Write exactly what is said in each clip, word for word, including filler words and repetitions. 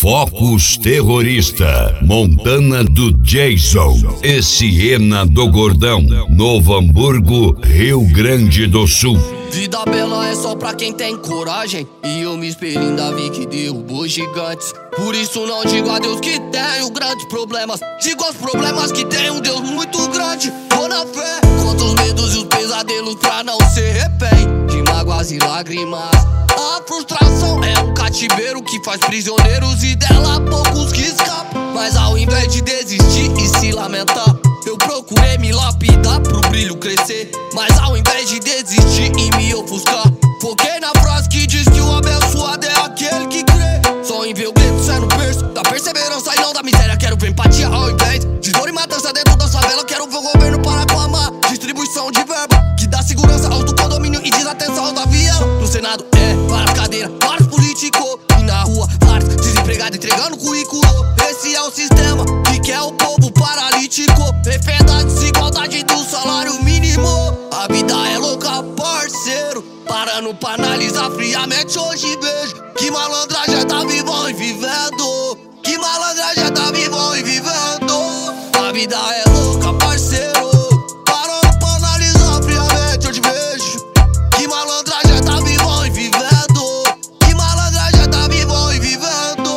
Focus Terrorista, Montana do Jason e Siena do Gordão, Novo Hamburgo, Rio Grande do Sul. Vida bela é só pra quem tem coragem, e eu me espelho em Davi que derrubou gigantes. Por isso não digo a Deus que tenho grandes problemas, digo aos problemas que tem um Deus muito grande. Vou na fé contra os medos e os pesadelos pra não ser refém de mágoas e lágrimas. A frustração é um cativeiro que faz prisioneiros e dela poucos que escapam. Mas ao invés de desistir e se lamentar, eu procurei me lapidar pro brilho crescer. Mas ao invés de desistir e me ofuscar, foquei na frase que diz que o abençoado é aquele que crê. Só em ver o grito sendo berço da perseverança e não da miséria. Quero ver empatia ao invés de dor e matança dentro da favela. Quero ver o governo parar com a má distribuição de verba que dá segurança aos do condomínio e desatenção aos da avião. No Senado é várias cadeiras, vários políticos, e na rua vários desempregados entregando currículo. Esse é o sistema que quer o povo paralítico, refém da desigualdade do salário mínimo. A vida é louca, parceiro, parando pra analisar friamente hoje vejo que malandragem tá vivão e vivendo, que malandragem tá vivão e vivendo. A vida é louca, parceiro, parando pra analisar friamente hoje vejo que malandragem tá vivão e vivendo, que malandragem tá vivão e vivendo.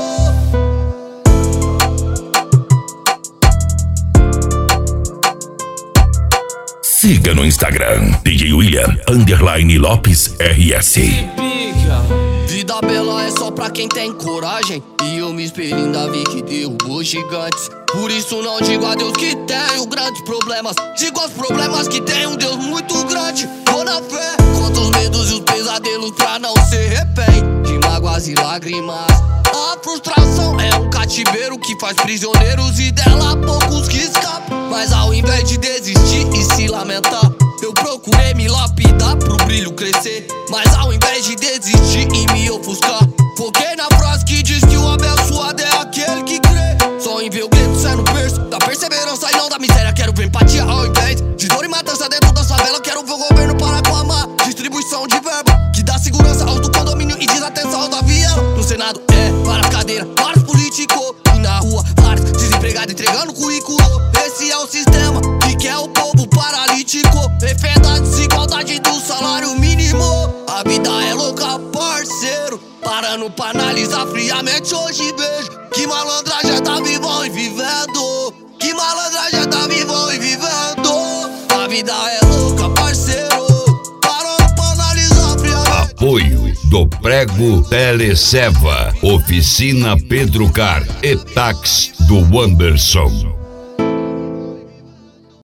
Siga no Instagram, D J William, underline Lopes R S. Vida bela é só pra quem tem coragem, e eu me espelho em Davi que derrubou gigantes. Por isso não digo a Deus que tenho grandes problemas, digo aos problemas que tem um Deus muito grande. Vou na fé contra os medos e os pesadelos pra não ser refém de mágoas e lágrimas. A frustração é um cativeiro que faz prisioneiros e dela poucos que escapam. Mas ao invés de desistir e se lamentar, eu procurei me lapidar pro brilho crescer. Mas ao invés de desistir e me ofuscar, foquei na frase que diz que o abençoado é aquele que crê. Só em ver o grito sendo berço da perseverança e não da miséria. Quero ver empatia ao invés de dor e matança dentro da favela. Quero ver o governo parar com a má distribuição de verba que dá segurança aos do condomínio e desatenção aos da avião. No Senado é várias cadeiras, vários políticos, e na rua vários desempregados entregando currículo. Esse é o sistema que quer o povo paralítico, refém da desigualdade do salário mínimo. A vida é louca, parceiro, parando pra analisar friamente hoje vejo que malandragem tá vivão e vivendo, que malandragem tá vivão e vivendo. A vida é louca, parceiro, parando pra analisar friamente. Apoio do Prego Teleceva, Oficina Pedro Car e Táxi do Anderson.